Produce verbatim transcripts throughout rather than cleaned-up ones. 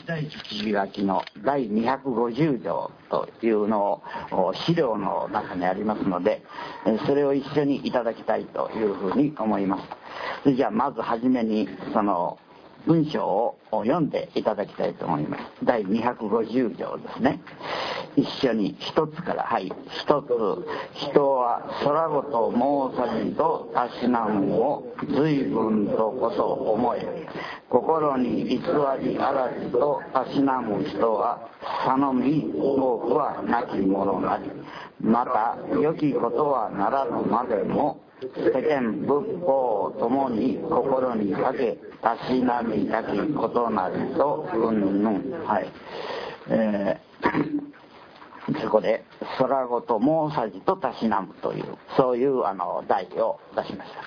第一次書きのだいにひゃくごじゅう条というのを資料の中にありますので、それを一緒にいただきたいというふうに思います。それじゃあまずはじめにその文章を読んでいただきたいと思います。だいにひゃくごじゅう条ですね。一緒に一つから、はい。一つ、人は空ごと申さずとたしなむを随分とこと思え、心に偽りあらずとたしなむ人は頼み多くはなきものなり、また良きことはならぬまでも世間仏法ともに心にかけたしなみなきことなりとうんぬん、はい、えー、そこで空ごと申さじとたしなむというそういうあの題を出しました。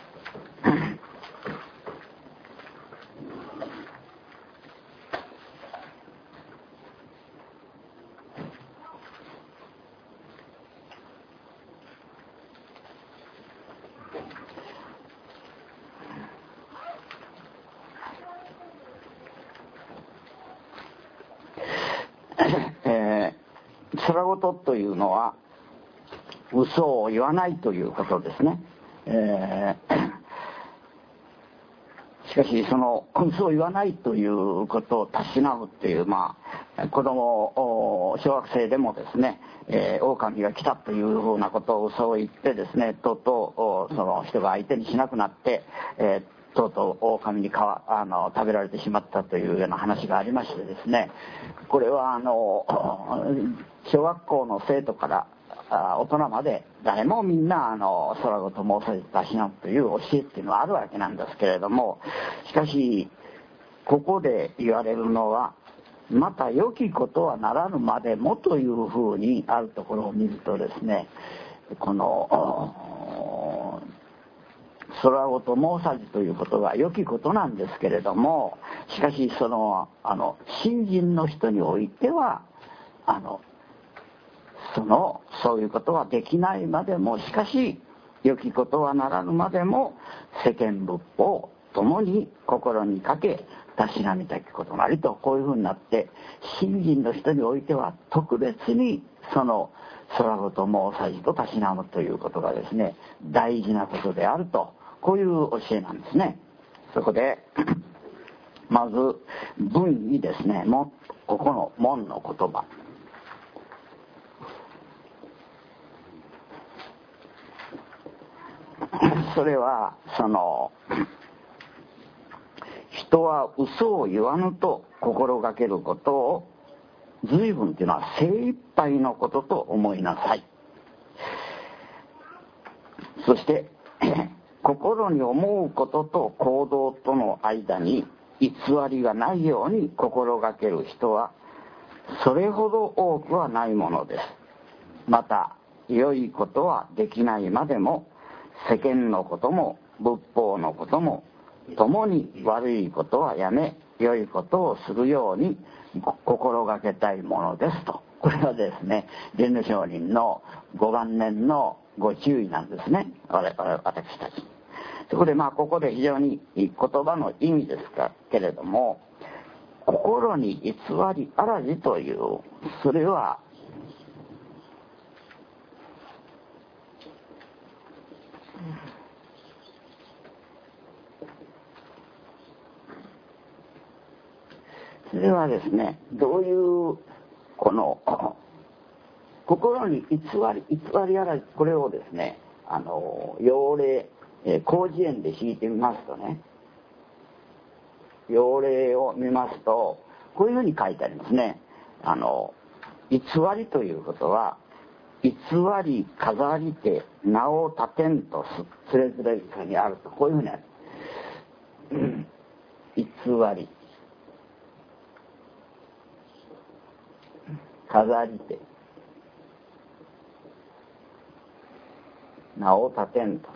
空ごとというのは嘘を言わないということですね。えー、しかしその嘘を言わないということをたしなむっていう、まあ子供小学生でもですね、えー、狼が来たというふうなことを嘘を言ってですね、とうとうその人が相手にしなくなって、えーとうとう狼にかわあの食べられてしまったというような話がありましてですね、これはあの小学校の生徒から大人まで誰もみんなあの空ごと申さじたしなむという教えっていうのはあるわけなんですけれども、しかしここで言われるのはまた良きことはならぬまでもというふうにあるところを見るとですね、この空ごと申さじということは良きことなんですけれども、しかしそのあの信心の人においてはあのそのそういうことはできないまでも、しかし良きことはならぬまでも世間仏法ともに心にかけたしなみたきことなりと、こういうふうになって信心の人においては特別にその空ごと申さじとたしなむということがですね大事なことであると、こういう教えなんですね。そこでまず文にですね、もここの門の言葉、それはその人は嘘を言わぬと心がけることを随分というのは精一杯のことと思いなさい。そして心に思うことと行動との間に偽りがないように心がける人はそれほど多くはないものです。また良いことはできないまでも世間のことも仏法のことも共に悪いことはやめ良いことをするように心がけたいものですと。これはですね蓮如上人のごばん年のご注意なんですね、我々私たち。そこでまあここで非常に言葉の意味ですけれども、心に偽りあらずという、それはそれはですね、どういうこの心に偽り偽りあらず、これをですねあの要例、えー、広辞苑で引いてみますとね、要例を見ますとこういうふうに書いてありますね。あの偽りということは、偽り飾りて名を立てんとすつれづれかにあると、こういうふうにある、うん、偽り飾りて名を立てんと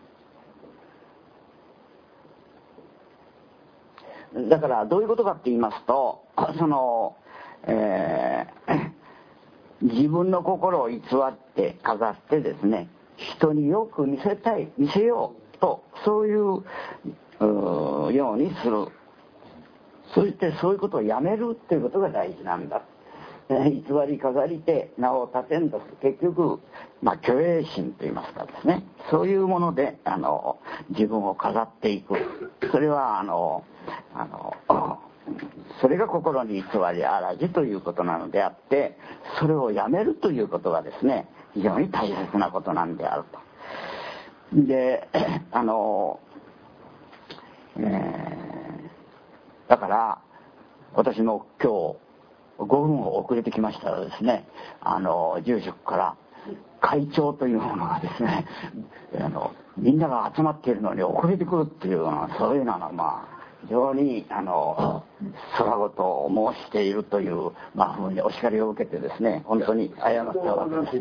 する。だからどういうことかって言いますと、その、えー、自分の心を偽って飾ってですね、人によく見せたい見せようと、そういう、うようにする、 そしてそういうことをやめるっていうことが大事なんだ。偽り飾りて名を立てんとする、結局、まあ、虚栄心といいますかですね、そういうものであの自分を飾っていく。それはあのあのそれが心に偽りあらじということなのであって、それをやめるということがですね、非常に大切なことなんであると。であの、えー、だから私も今日ごふん遅れてきましたらですね、あの住職から会長というものがですね、あのみんなが集まっているのに遅れてくるっていうのは、そういうのはまあ非常にあの空ごとを申しているという、まあ、ふうにお叱りを受けてですね、本当に謝ったわけです。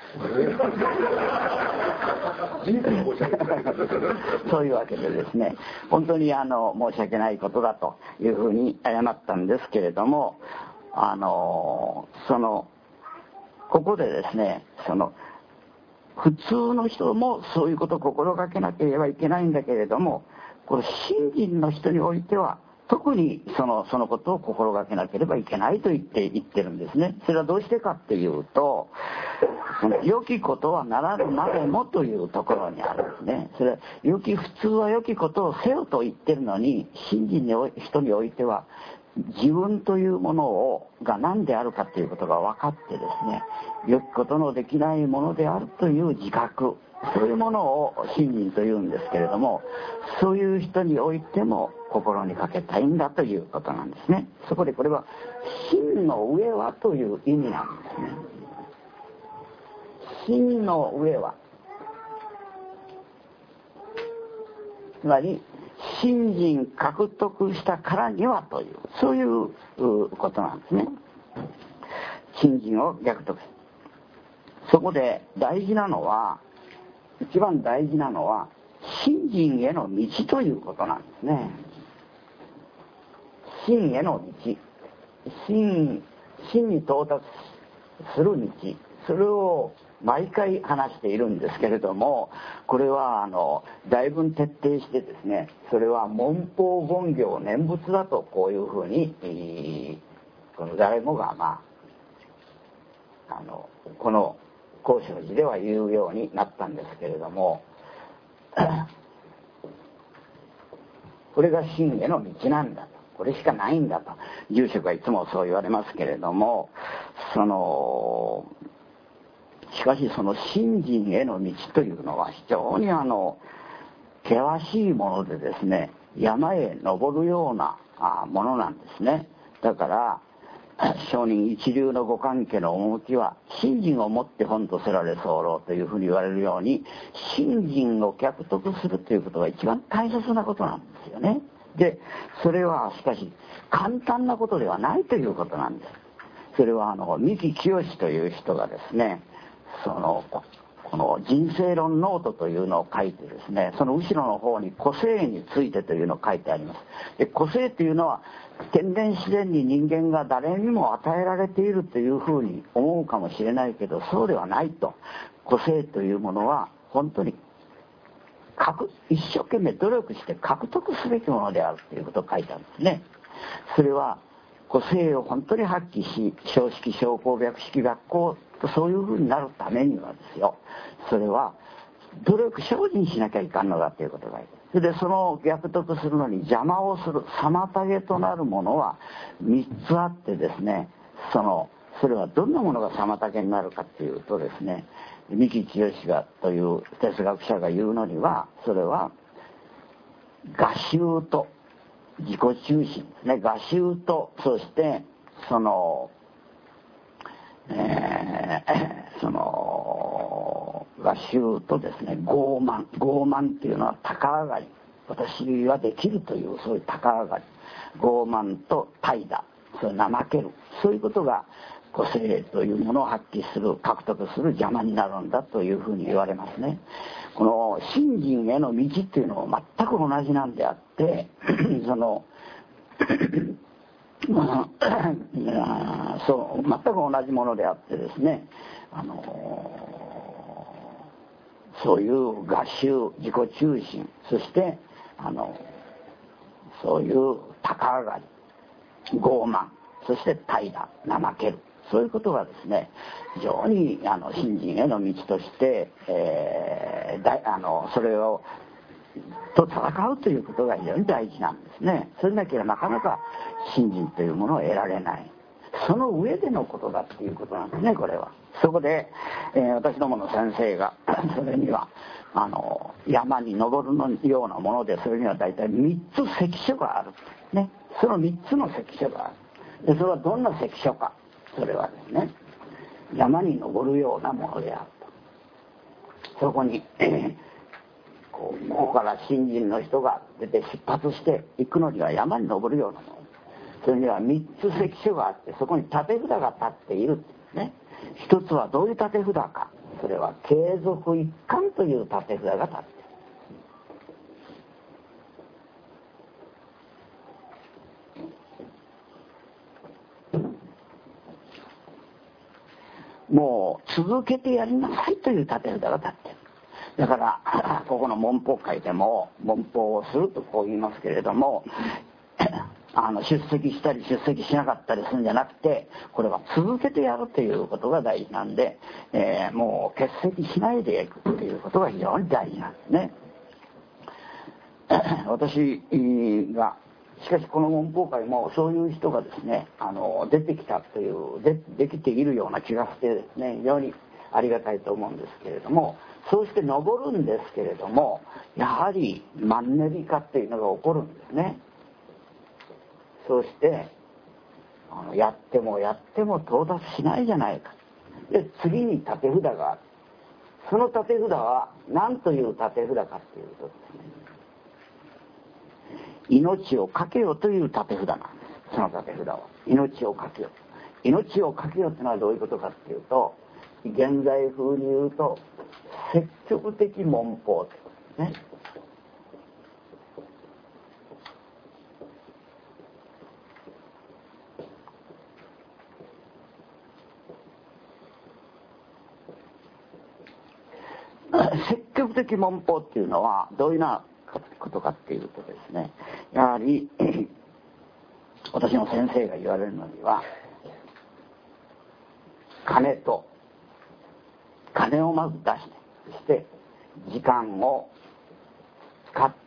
そういうわけでですね、本当にあの申し訳ないことだというふうに謝ったんですけれども、あのそのここでですね、その普通の人もそういうことを心がけなければいけないんだけれども、この信心の人においては特にそのそのことを心がけなければいけないと言って言ってるんですね。それはどうしてかっていうと、その良きことはならぬまでもというところにあるんですね。それは良き普通は良きことをせよと言ってるのに、信心の人においては自分というものをが何であるかということが分かってですね、良きことのできないものであるという自覚、そういうものを信心というんですけれども、そういう人においても心にかけたいんだということなんですね。そこでこれは真の上はという意味なんですね。真の上は、つまり信心獲得したからにはという、そういうことなんですね。信心を獲得する。そこで大事なのは、一番大事なのは信心への道ということなんですね。真への道、真、真に到達する道、それを毎回話しているんですけれども、これはあのだいぶ徹底してですね、それは文法言行念仏だと、こういうふうに、えー、この誰もがまああのこの高尚寺では言うようになったんですけれども、これが真への道なんだと、これしかないんだと住職はいつもそう言われますけれども、そのしかしその信心への道というのは非常にあの険しいものでですね、山へ登るようなものなんですね。だから上人一流のご関係の趣は信心をもって本とせられ候というふうに言われるように、信心を獲得するということが一番大切なことなんですよね。でそれはしかし簡単なことではないということなんです。それはあの三木清という人がですね、そのこの人生論ノートというのを書いてですね、その後ろの方に個性についてというのを書いてあります。で個性というのは天然自然に人間が誰にも与えられているというふうに思うかもしれないけど、そうではないと。個性というものは本当に一生懸命努力して獲得すべきものであるということを書いたんですね。それは個性を本当に発揮し、小式小項白式学校とそういうふうになるためにはですよ、それは努力精進しなきゃいかんのだということがある。それでその獲得するのに邪魔をする妨げとなるものはみっつあってですね、そのそれはどんなものが妨げになるかというとですね、三木清がという哲学者が言うのには、それは我執と自己中心ですね。我執と、そしてその、えー、その我執とですね、傲慢傲慢っていうのは高上がり、私はできるというそういう高上がり、傲慢と怠惰、それ怠ける、そういうことが個性というものを発揮する、獲得する邪魔になるんだというふうに言われますね。この信心への道っていうのは全く同じなんであってそのまあ、そう全く同じものであってですね、あのそういう我執、自己中心、そしてあのそういう高上がり、 傲慢、そして怠惰、怠ける、そういうことがですね、非常にあの信心への道として、えー、だあのそれをと戦うということが非常に大事なんですね。それだけはなかなか信心というものを得られない。その上でのことだっていうことなんですね、これは。そこで、えー、私どもの先生がそれにはあの山に登るのようなもので、それには大体みっつ関所がある、ね、そのみっつの関所がある。でそれはどんな関所か、それはですね、山に登るようなものであると。そこに、えー、こうここから新人の人が出て出発していくのには山に登るようなもの、それにはみっつ関所があって、そこに立て札が立っているんですね。一つはどういう立て札か、それは継続一貫という立て札が立っている。もう続けてやりなさいという立て札が立っている。だからここの文法会でも文法をするとこう言いますけれども、あの出席したり出席しなかったりするんじゃなくて、これは続けてやるということが大事なんで、えー、もう欠席しないでいくということが非常に大事なんですね。私がしかしこの文法会もそういう人がですね、あの出てきたというでできているような気がしてですね、非常にありがたいと思うんですけれども、そうして登るんですけれども、やはりマンネリ化っていうのが起こるんですね。そうしてあのやってもやっても到達しないじゃないか。で次に立て札がある。その立て札は何という立て札かっていうとですね、命をかけよという立て札なんです。その立て札は命をかけよ。命をかけよってのはどういうことかっていうと、現在風に言うと積極的文法ってことですね。積極的文法っていうのはどういうようなことかっていうとですね、やはり私の先生が言われるのには、金と金をまず出して、そして時間を使って、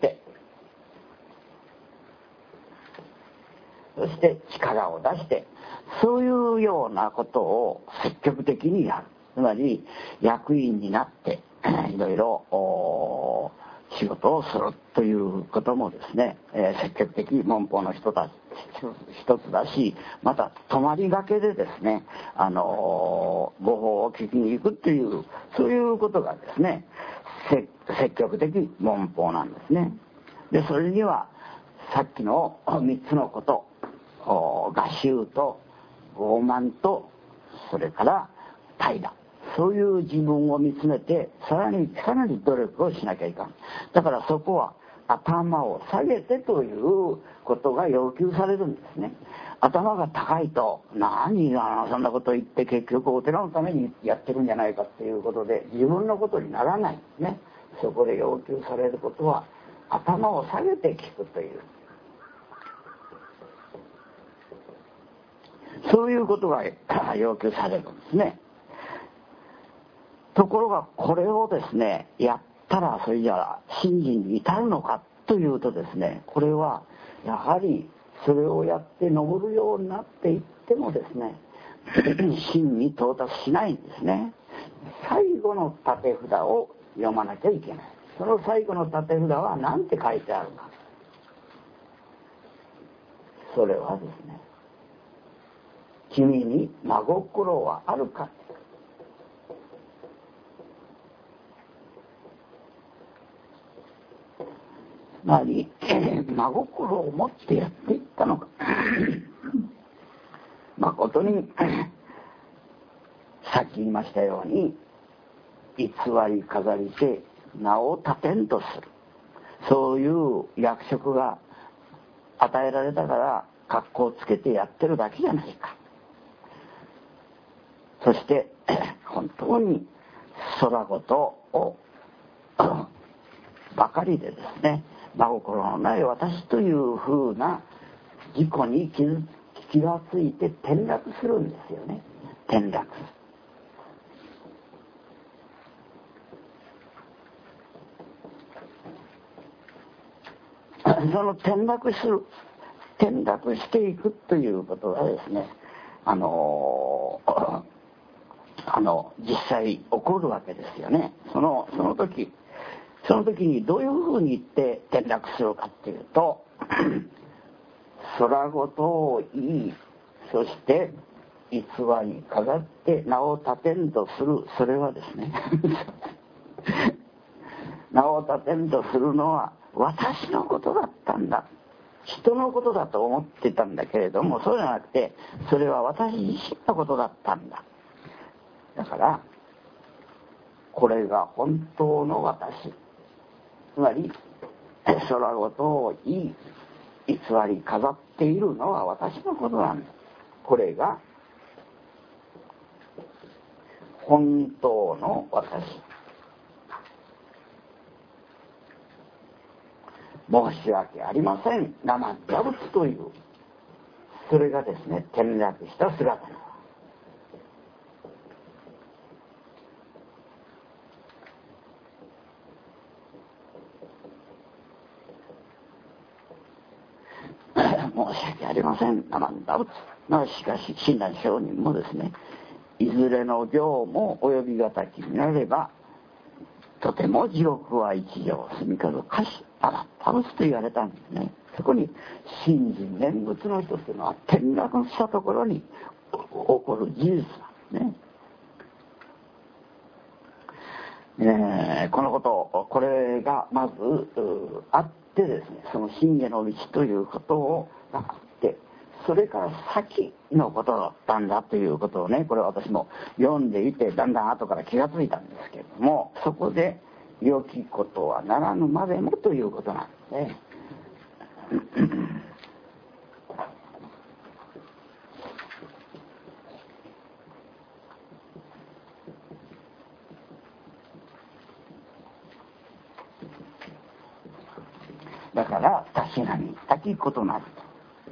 そして力を出して、そういうようなことを積極的にやる。つまり役員になっていろいろ仕事をするということもですね、えー、積極的文法の人たち一つだし、また泊まりがけでですね、あのー、ご法を聞きに行くというそういうことがですね、積極的文法なんですね。でそれにはさっきのみっつのこと、我習と傲慢とそれから怠惰、そういう自分を見つめてさらにさらに努力をしなきゃいかん。だからそこは頭を下げてということが要求されるんですね。頭が高いと何あのそんなこと言って結局お寺のためにやってるんじゃないかっていうことで自分のことにならないんですね。そこで要求されることは頭を下げて聞くという、そういうことが要求されるんですね。ところがこれをですねやったらそれじゃあ信心に至るのかというとですね、これはやはりそれをやって登るようになっていってもですね真に到達しないんですね。最後の立て札を読まなきゃいけない。その最後の立て札は何て書いてあるか、それはですね、君に真心はあるか。つまり真心を持ってやっていったのか誠にさっき言いましたように偽り飾りて名を立てんとする、そういう役職が与えられたから格好をつけてやってるだけじゃないか。そして本当に空言をばかりでですね、真心のない私というふうな自己に気づ気がついて転落するんですよね。転落する。その転落する転落していくということがですね、あのあの実際起こるわけですよね。そのその時その時にどういうふうに言って転落するかっていうと空ごとを言い、そして偽り飾って名を立てんとする。それはですね名を立てんとするのは私のことだったんだ、人のことだと思ってたんだけれども、そうじゃなくてそれは私自身のことだったんだ。だからこれが本当の私、つまり空ごとを言い偽り飾っているのは私のことなんだ。これが本当の私。申し訳ありません、生打仏という、それがですね転落した姿なの。申し訳ありません、生打仏。しかし親鸞上人もですね、いずれの行も及びがたきになればとても地獄は一条住みかずかしあらたぶつと言われたんですね。そこに信心念仏の人というのは転落したところに起こる事実なんですね。えー、このことこれがまずあってですね、その信下の道ということを分かって、それから先のことだったんだということをね、これ私も読んでいてだんだん後から気がついたんですけれども、そこで良きことはならぬまでもということなんですね。だからたしなみたきことなると。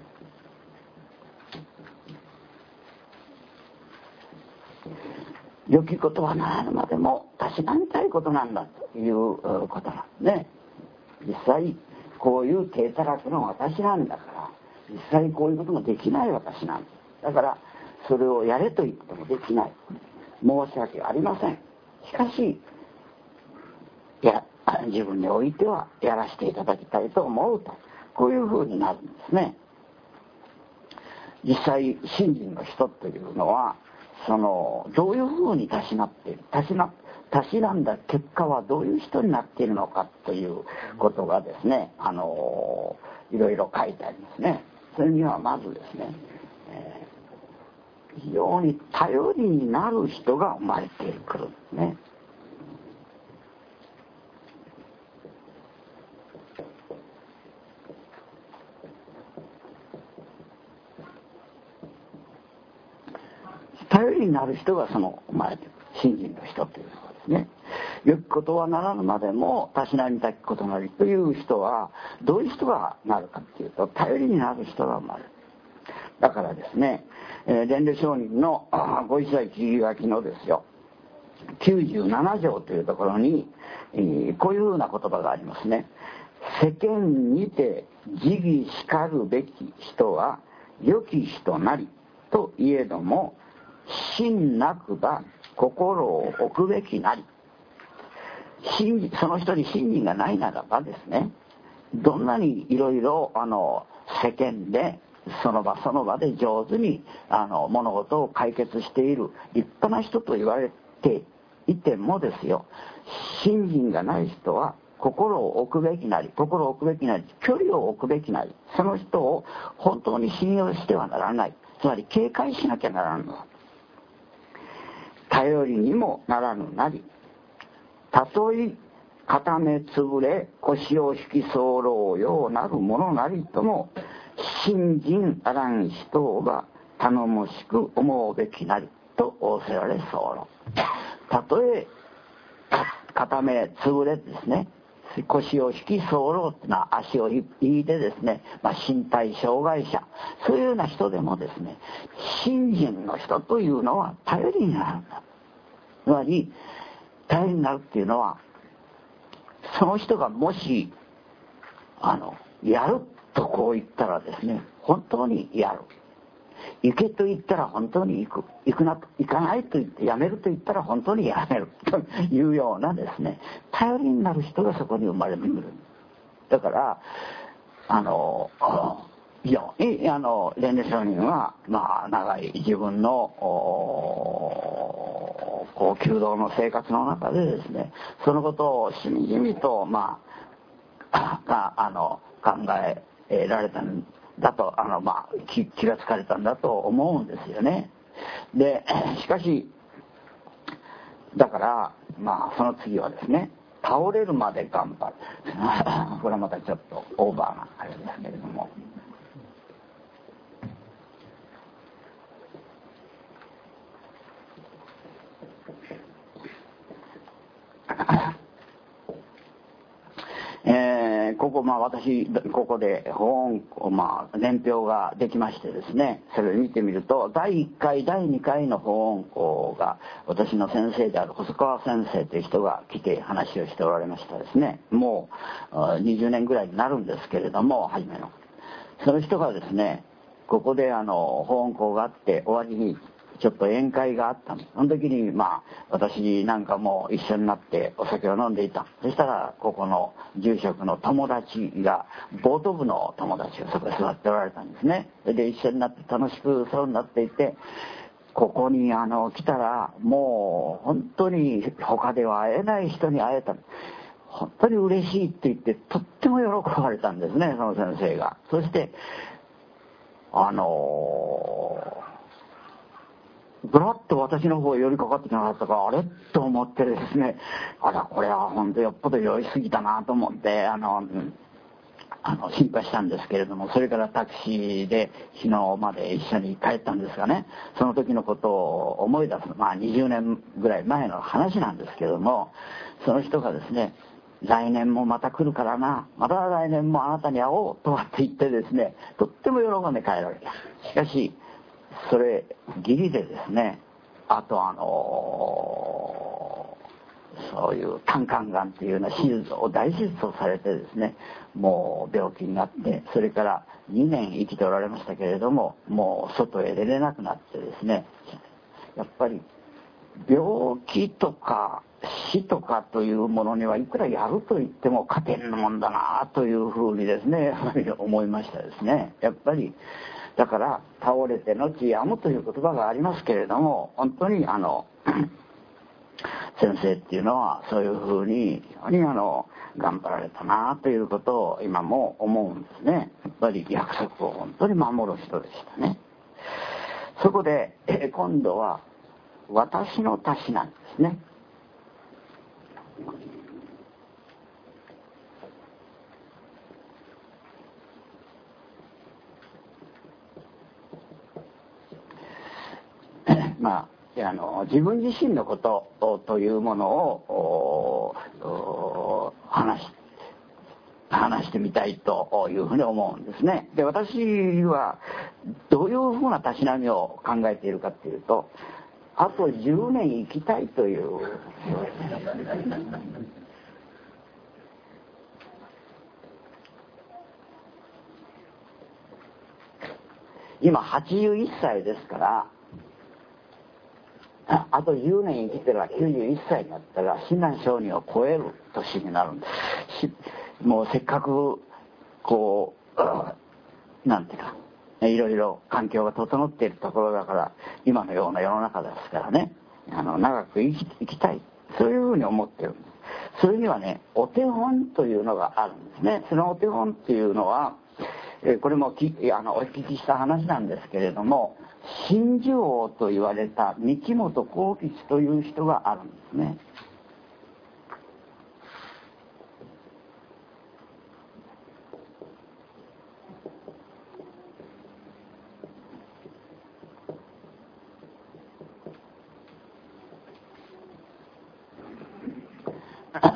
良きことはならぬまでもたしなみたいことなんだということなんですね。実際こういう低たらくの私なんだから、実際こういうこともできない私なんです。だからそれをやれと言ってもできない。申し訳ありません。しかしいや自分においてはやらせていただきたいと思うと、こういうふうになるんですね。実際信心の人というのはそのどういうふうにたしなっている、たしなたしなんだ結果はどういう人になっているのかということがですね、あのいろいろ書いてありますね。それにはまずですね、えー、非常に頼りになる人が生まれてくるんですね。頼りになる人がその生まれてくる信心の人ということですね。良きことはならぬまでもたしなみたきことなりという人はどういう人がなるかというと、頼りになる人が生まれる。だからですね、えー、蓮華上人のご一切切り書きのですよきゅうじゅうなな条というところに、えー、こういうふうな言葉がありますね。世間にて自義しかるべき人は良き人なりといえども、信なくば心を置くべきなり。その人に信心がないならばですね、どんなにいろいろあの世間でその場その場で上手にあの物事を解決している立派な人と言われていてもですよ、信心がない人は心を置くべきなり、心を置くべきなり、距離を置くべきなり、その人を本当に信用してはならない、つまり警戒しなきゃならぬの。頼りにもならぬなり、たとえ固め潰れ腰を引き候ようなるものなりとも、信心あらん人が頼もしく思うべきなりと仰せられ候。たとえ固め潰れですね、 腰を引き候っていうのは足を引いてですね、まあ、身体障害者、そういうような人でもですね、信心の人というのは頼りになるんだ。つまり頼りになるっていうのは、その人がもしあのやるとこう言ったらですね、本当にやる。行けと言ったら本当に行く。行くなと、行かないと言ってやめると言ったら本当にやめるというようなですね、頼りになる人がそこに生まれてくる。だからあのいやあの蓮華上人は、まあ、長い自分のこう弓道の生活の中でですね、そのことをしみじみと、まあ、あの考えられたんだと、あの、まあ、気, 気がつかれたんだと思うんですよね。でしかしだからまあその次はですね、倒れるまで頑張るこれはまたちょっとオーバーなあれですけれども、えー、ここまあ私ここで本、まあ、年表ができましてですね、それを見てみるとだいいっかいだいにかいの法音校が私の先生である細川先生という人が来て話をしておられましたですね。もうにじゅうねんぐらいになるんですけれども、初めのその人がですね、ここであの法音校があって終わりにちょっと宴会があったの。その時にまあ私なんかも一緒になってお酒を飲んでいた。そしたらここの住職の友達が、ボート部の友達がそこで座っておられたんですね。で一緒になって楽しくそうになっていて、ここにあの来たらもう本当に他では会えない人に会えた。本当に嬉しいって言ってとっても喜ばれたんですね、その先生が。そしてあのーぶらっと私の方へ寄りかかってきなかったから、あれと思ってですね、あらこれは本当よっぽど酔いすぎたなと思ってあの、うん、あの心配したんですけれども、それからタクシーで昨日まで一緒に帰ったんですがね、その時のことを思い出す、まあにじゅうねんぐらい前の話なんですけれども、その人がですね、来年もまた来るからな、また来年もあなたに会おうとかって言ってですね、とっても喜んで帰られた。しかしそれ義理でですね、あとあのー、そういう胆管がんっていうような手術を大手術をされてですね、もう病気になって、それからにねん生きておられましたけれども、もう外へ出れなくなってですね、やっぱり病気とか死とかというものにはいくらやると言っても勝てんもんだなというふうにですね思いましたですね。やっぱりだから倒れて後やむという言葉がありますけれども、本当にあの先生っていうのはそういうふうに非常にあの頑張られたなということを今も思うんですね。やっぱり約束を本当に守る人でしたね。そこで、え今度は私のたしなんですね。まあ、あの自分自身のことというものを話し話してみたいというふうに思うんですね。で、私はどういうふうなたしなみを考えているかというと、あとじゅうねん生きたいという今はちじゅういっさいですから、あとじゅうねん生きてればきゅうじゅういっさいになったら親鸞聖人を超える年になるんです。もうせっかくこうなんていうかいろいろ環境が整っているところだから、今のような世の中ですからね、あの長く生き、生きたい、そういうふうに思ってるんです。それにはね、お手本というのがあるんですね。そのお手本っていうのは、えこれもきあのお聞きした話なんですけれども、真珠王と言われた三木本幸吉という人があるんですね。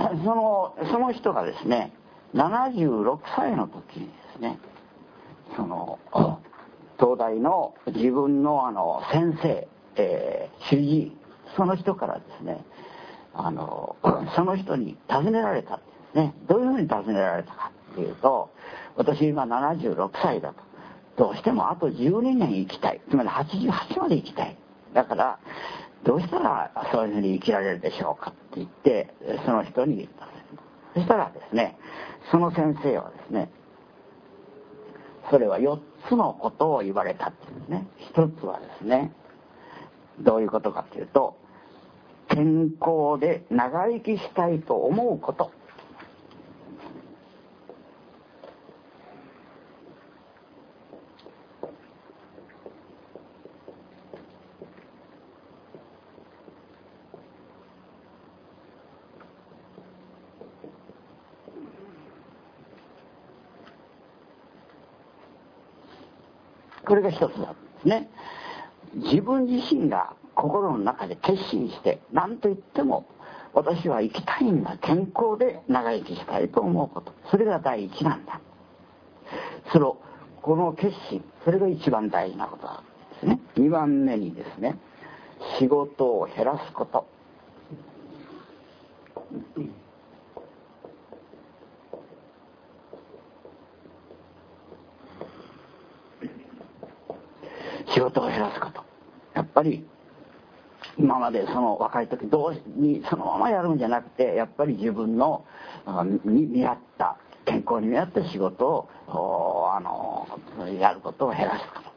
そのその人がですねななじゅうろくさいの時にですね、その東大の自分のあの先生、えー、主治医、その人からですね、あのその人に尋ねられたんですね。どういうふうに尋ねられたかっていうと、私今ななじゅうろくさいだと、どうしてもあとじゅうにねん生きたい、つまりはちじゅうはちまで生きたい、だからどうしたらそういうふうに生きられるでしょうかって言ってその人に言ったんです。そしたらですね、その先生はですね、それはよっつのことを言われたっていうんですね。一つはですね、どういうことかというと、健康で長生きしたいと思うこと。これが一つなんですね。自分自身が心の中で決心して何と言っても私は生きたいんだ、健康で長生きしたいと思うこと、それが第一なんだ。そのこの決心、それが一番大事なことなんですね。二番目にですね、仕事を減らすこと。仕事を減らすこと、やっぱり今までその若い時同時にそのままやるんじゃなくて、やっぱり自分のに見合った健康に見合った仕事をあのやることを減らすこと。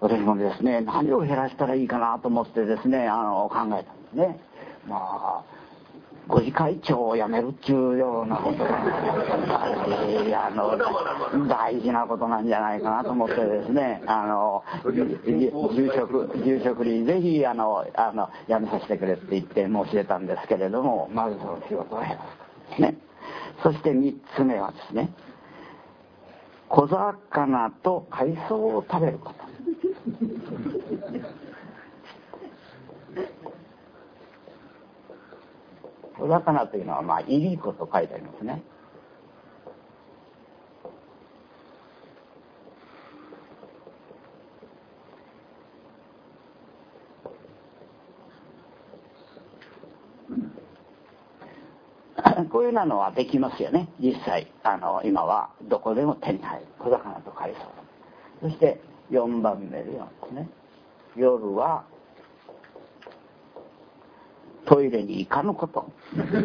私もですね、何を減らしたらいいかなと思ってですね、あの考えたんですね。まあご次会長を辞めるっていうようなことがあの大事なことなんじゃないかなと思ってですね、あの住職住職にぜひあのあの辞めさせてくれって言って申し出たんですけれども、まずその仕事を減らすですね。そしてみっつめはですね、小魚と海藻を食べること。小魚というのはまあいりこと書いてありますね。こういうのはできますよね。実際あの今はどこでも手に入る小魚と海藻。そしてよんばんめでですね、夜はトイレに行かぬこと。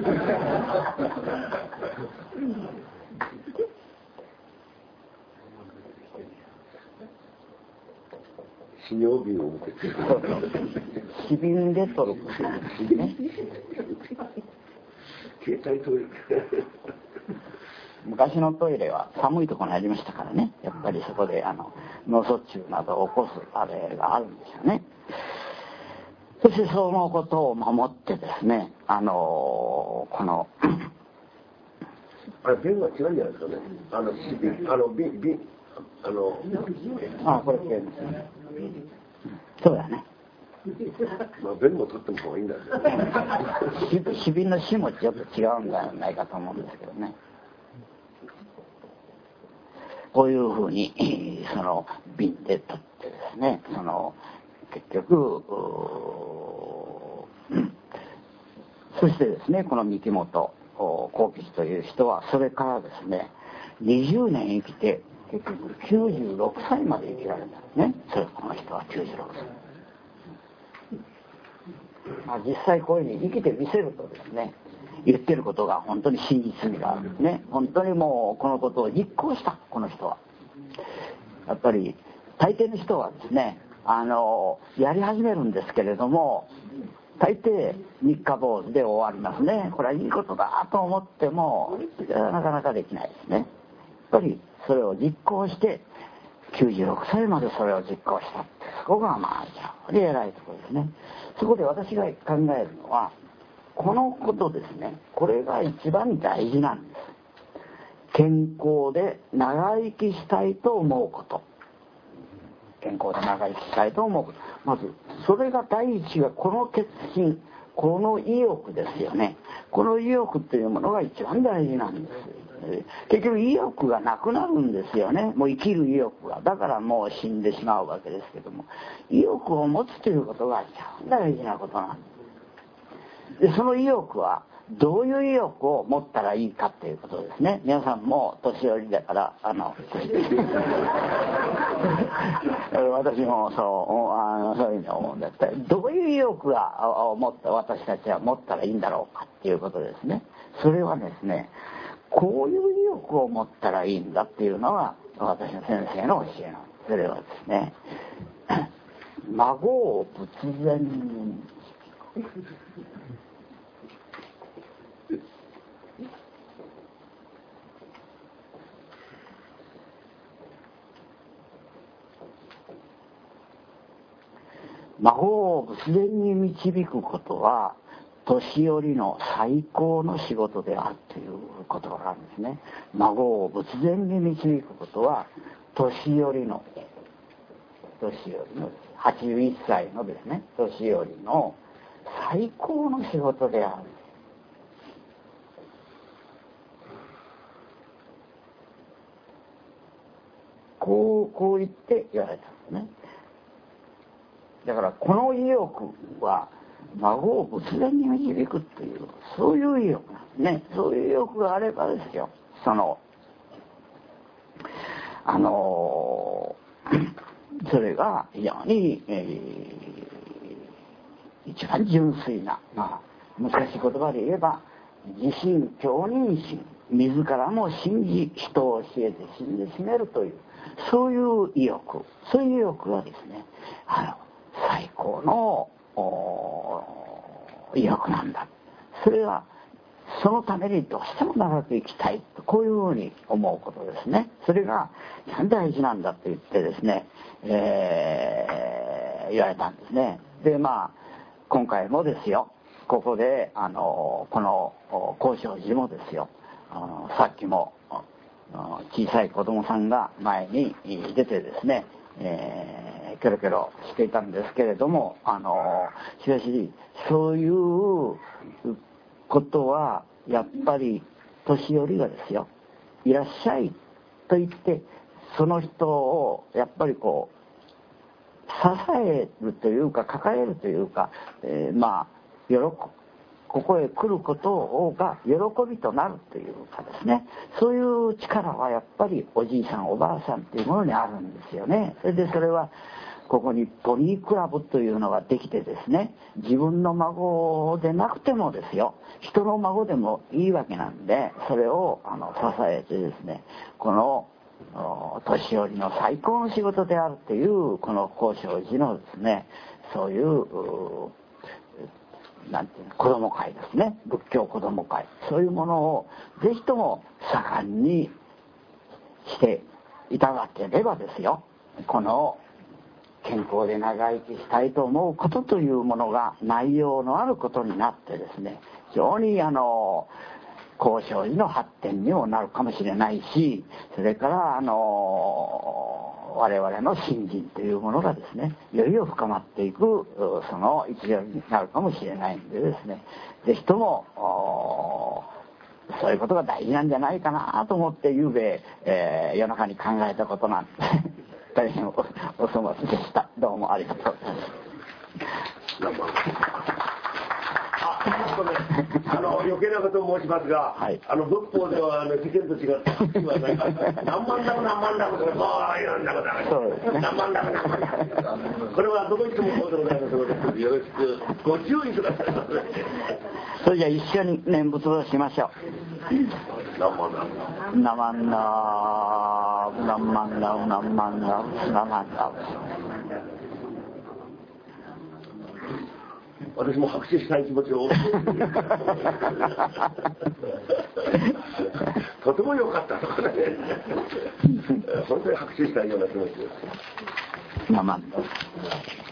泌尿瓶を持って死瓶で取ることですね。 携帯トイレ昔のトイレは寒いところにありましたからね、やっぱりそこであの脳卒中などを起こすあれがあるんですよね。そしてそのことを守ってですね、あのこのあれ瓶は違うんじゃないですかね。あの瓶あの瓶瓶あのあこれ違いますね。そうだね。 まあ弁も取っても方がいいんだよね。 死瓶の死もちょっと違うんじゃないかと思うんですけどね。こういうふうにその瓶で取ってですね、その結局そしてですね、この三木本幸吉という人はそれからですねにじゅうねん生きて結局きゅうじゅうろくさいまで生きられたんですね。それこの人はきゅうじゅうろくさい。まあ、実際こういうふうに生きてみせるとですね、言ってることが本当に真実味があるんですね。本当にもうこのことを実行したこの人は。やっぱり大抵の人はですね、あのやり始めるんですけれども、大抵三日坊主で終わりますね。これはいいことだと思ってもなかなかできないですね。やっぱりそれを実行してきゅうじゅうろくさいまでそれを実行したって、そこがまあ非常に偉いところですね。そこで私が考えるのはこのことですね。これが一番大事なんです。健康で長生きしたいと思うこと。健康で長生きしたいと思うこと。まずそれが第一がこの決心、 この意欲ですよね。この意欲っていうものが一番大事なんです。結局意欲がなくなるんですよね。もう生きる意欲が。だからもう死んでしまうわけですけども、意欲を持つということが一番大事なことなんです。でその意欲はどういう意欲を持ったらいいかということですね。皆さんも年寄りだからあの私もそうあのそういうふうに思うんだったら、どういう意欲がを持った私たちは持ったらいいんだろうかっていうことですね。それはですね、こういう意欲を持ったらいいんだっていうのが私の先生の教えなんです。それはですね、孫を仏前に孫を仏前に導くことは年寄りの最高の仕事であるということがあるんですね。孫を仏前に導くことは年寄りの年寄りのはちじゅういっさいのですね、年寄りの最高の仕事である。こうこう言って言われたんですね。だからこの意欲は孫を仏前に導くっていう、そういう意欲なんですね。そういう意欲があればですよ、そのあのそれが非常に、えー、一番純粋な、まあ難しい言葉で言えば自信共認心、自らも信じ人を教えて信じしめるという、そういう意欲、そういう意欲はですね、あの最高の意欲なんだ。それはそのためにどうしても長く生きたいと、こういうふうに思うことですね。それが大事なんだと言ってですね、えー、言われたんですね。でまあ今回もですよ、ここであのこの高尚寺もですよ、あのさっきも小さい子供さんが前に出てですね、えー、キョロキョロしていたんですけれども、あのしかしそういうことはやっぱり年寄りがですよ、いらっしゃいと言ってその人をやっぱりこう支えるというか抱えるというか、えー、まあ喜ここへ来ることが喜びとなるというかですね、そういう力はやっぱりおじいさんおばあさんというものにあるんですよね。それでそれはここにポニークラブというのができてですね、自分の孫でなくてもですよ、人の孫でもいいわけなんで、それをあの支えてですね、この年寄りの最高の仕事であるというこの高尚寺のですね、そういうなんていうの、子ども会ですね、仏教子ども会、そういうものをぜひとも盛んにしていただければですよ、この健康で長生きしたいと思うことというものが内容のあることになってですね、非常にあの高尚寺の発展にもなるかもしれないし、それからあの我々の信心というものがですね、よりを深まっていくその一助になるかもしれないんでですね、ぜひともそういうことが大事なんじゃないかなと思ってゆうべ、えー、夜中に考えたことなんで大変 お, お粗末でした。どうもありがとうございます。 あの余計なことを申しますが、はい、あの仏法ではあの世間と違って何万ダム何万ダムとかそういうなことだ、何万ダム何万ダム、これはどこ行ってもそうでございますので、よろしくご注意ください。 それじゃあ一緒に念仏をしましょう。 何万ダム何万ダム何万ダム何万ダム何万ダム。 私も拍手したい気持ちをとても良かったとかね本当に拍手したいような気持ちです。 生